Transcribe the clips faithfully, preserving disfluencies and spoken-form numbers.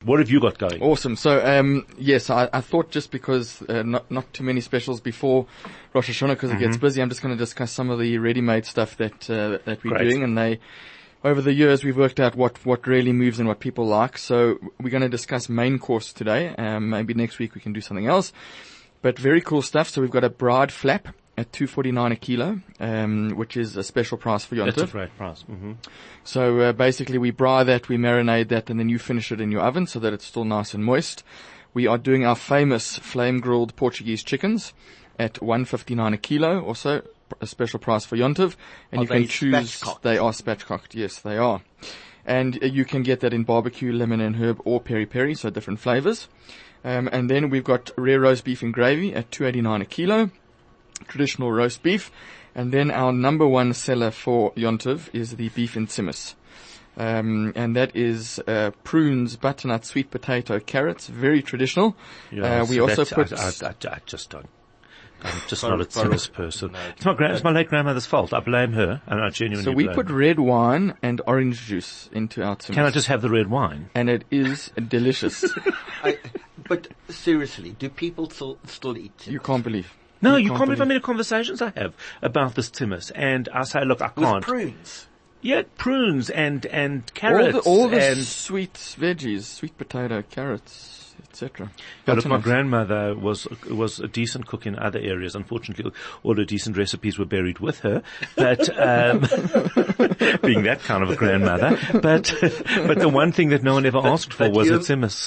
What have you got going? Awesome. So, um, yes, I, I thought just because uh, not not too many specials before Rosh Hashanah because mm-hmm. it gets busy, I'm just going to discuss some of the ready-made stuff that uh, that we're Great. doing, and they. Over the years, we've worked out what, what really moves and what people like. So we're going to discuss main course today. Um, maybe next week we can do something else. But very cool stuff. So we've got a bride flap at two forty-nine a kilo, um, which is a special price for Yom Tov. That's a great price. Mm-hmm. So uh, basically we braai that, we marinate that, and then you finish it in your oven so that it's still nice and moist. We are doing our famous flame-grilled Portuguese chickens at one fifty-nine a kilo also. A special price for Yom Tov, and are you can choose. Spatchcocked? They are spatchcocked. Yes, they are, and uh, you can get that in barbecue, lemon and herb, or peri peri, so different flavors. Um, and then we've got rare roast beef and gravy at two eighty-nine a kilo, traditional roast beef, and then our number one seller for Yom Tov is the beef in tzimmus. Um, and that is uh, prunes, butternut, sweet potato, carrots, very traditional. Yeah, uh, we so also that's- put. I, I, I, I just don't. I'm just Baruch, not a Tzimmus Baruch. person. No. It's my grand, it's my late grandmother's fault. I blame her, and I genuinely So we blame put her. red wine and orange juice into our tzimmus. Can I just have the red wine? And it is delicious. I, but seriously, do people still, still eat? You can't believe. No, you, can't believe how many conversations I have about this Tzimmus, and I say, look, I With can't. prunes. Yeah, prunes and and All carrots the, all the and. sweet veggies, sweet potato, carrots, et cetera. Yeah, look, my grandmother was was a decent cook in other areas. Unfortunately, all her decent recipes were buried with her. But um, being that kind of a grandmother, but but the one thing that no one ever asked for but was you- a tzimmus.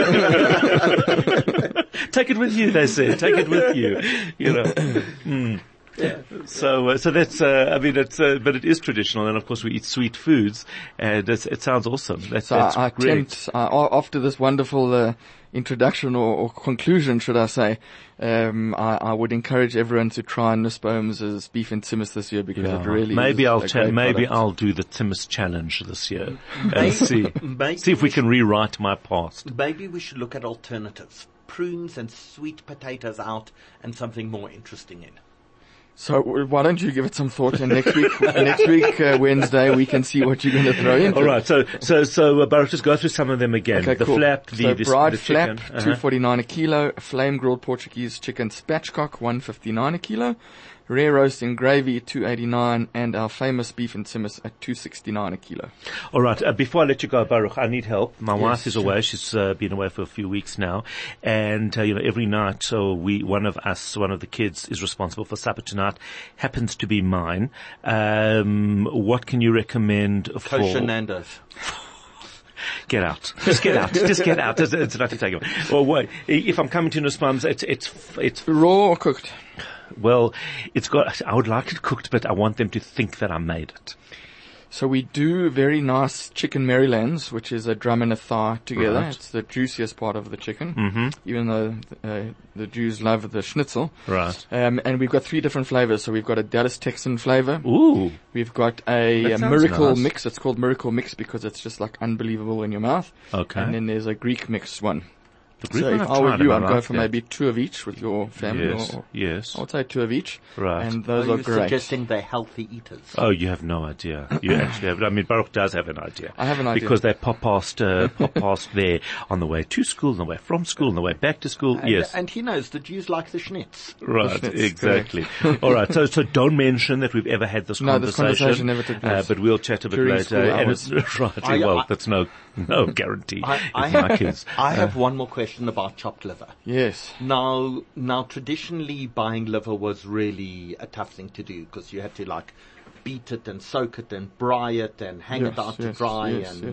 Take it with you, they said. Take it with you. You know. Mm. Yeah. So, uh, so that's, uh, I mean, it's, uh, but it is traditional, and of course we eat sweet foods, and it's, it sounds awesome. That's, So that's I, I great. tempt, uh, a- after this wonderful uh, introduction or, or conclusion, should I say, um, I, I would encourage everyone to try Nussbaum's beef and tzimmus this year because Yeah. it really maybe is I'll a cha- great maybe product. I'll do the Timmis challenge this year and Maybe- see maybe see if we we can rewrite my past. Maybe we should look at alternatives. Prunes and sweet potatoes out and something more interesting in. So w- why don't you give it some thought, and next week, next week uh, Wednesday, we can see what you're going to throw in. All right, so so so uh, Baruch, just go through some of them again. Okay, the cool. flap, the so the, bride the flap, chicken. Uh-huh. two forty-nine a kilo. Flame grilled Portuguese chicken spatchcock, one fifty-nine a kilo. Rare roast and gravy, two eighty-nine, and our famous beef and tzimmus at two sixty-nine a kilo. All right, uh, before I let you go, Baruch, I need help. My Yes, wife is sure. away. She's uh, been away for a few weeks now, and uh, you know, every night, so we, one of us, one of the kids, is responsible for supper tonight. Happens to be mine. Um, what can you recommend for? Kosher Nando's. Get out. Just get out. Just get out. It's, it's not to take it. Well, wait. If I'm coming to Nussbaum's, it's, it's, it's, Raw or cooked? well, it's got, I would like it cooked, but I want them to think that I made it. So we do very nice chicken Marylands, which is a drum and a thigh together. Right. It's the juiciest part of the chicken, Mm-hmm. even though uh, the Jews love the schnitzel. Right. Um, and we've got three different flavors. So we've got a Dallas Texan flavor. Ooh. We've got a, That a sounds miracle nice. mix. It's called miracle mix because it's just like unbelievable in your mouth. Okay. And then there's a Greek mix one. The Greek So one if I've I were tried, you, and I'd I go like for that. maybe two of each with your family. Yes. Or, Yes. I would say two of each. Right. And those Are are you great. suggesting they're healthy eaters? Oh, you have no idea. You actually have. I mean, Baruch does have an idea. I have an idea. Because they pop past, uh, pop past there on the way to school, on the way from school, on the way back to school. And, yes. and he knows the Jews like the schnitz. Right, Schnitz, exactly. All right, so so don't mention that we've ever had this No, this conversation. conversation never took place. Uh, but we'll chat a bit During later. school And hours. it's, right, I- well, I- that's no no guarantee. I, I It's my have, kids. I have one more question about chopped liver. Yes. Now, now traditionally buying liver was really a tough thing to do because you had to like beat it and soak it and braai it and hang Yes, it out to yes, dry. yes, and yes,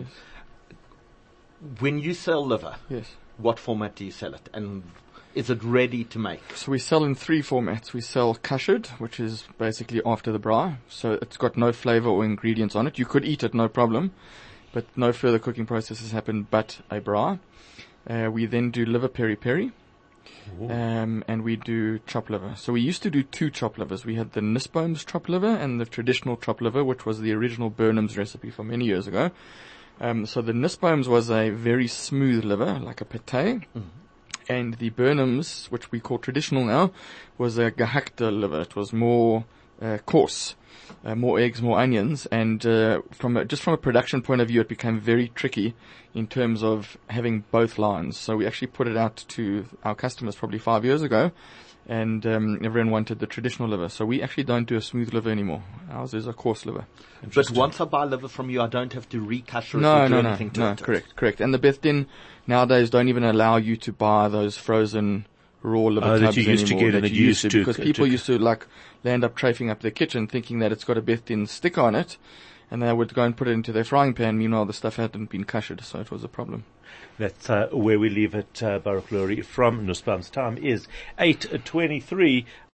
when you sell liver, yes. what format do you sell it? And is it ready to make? So we sell in three formats. We sell kashered, which is basically after the braai. So it's got no flavor or ingredients on it. You could eat it, no problem, but no further cooking processes happen but a braai. Uh, we then do liver peri peri. Um, and we do chop liver. So we used to do two chop livers. We had the Nussbaum's chop liver and the traditional chop liver, which was the original Burnham's recipe from many years ago. Um, so the Nussbaum's was a very smooth liver, like a pate. Mm-hmm. And the Burnham's, which we call traditional now, was a gehackte liver. It was more uh, coarse. Uh, more eggs, more onions, and uh, from a, just from a production point of view, it became very tricky in terms of having both lines. So we actually put it out to our customers probably five years ago, and um, everyone wanted the traditional liver. So we actually don't do a smooth liver anymore. Ours is a coarse liver. But once I buy liver from you, I don't have to recasher it No, or do no, no, anything to no, it. correct, correct. And the Beth Din nowadays don't even allow you to buy those frozen raw liver Oh, that tubs you used to anymore get and that it you used used to- because to- people used to like land up trafing up their kitchen thinking that it's got a Beth Din sticker on it, and they would go and put it into their frying pan. Meanwhile, the stuff hadn't been cashered, so it was a problem. That's uh, where we leave it, uh, Baruch Lurie. From Nussbaum's time is eight twenty-three.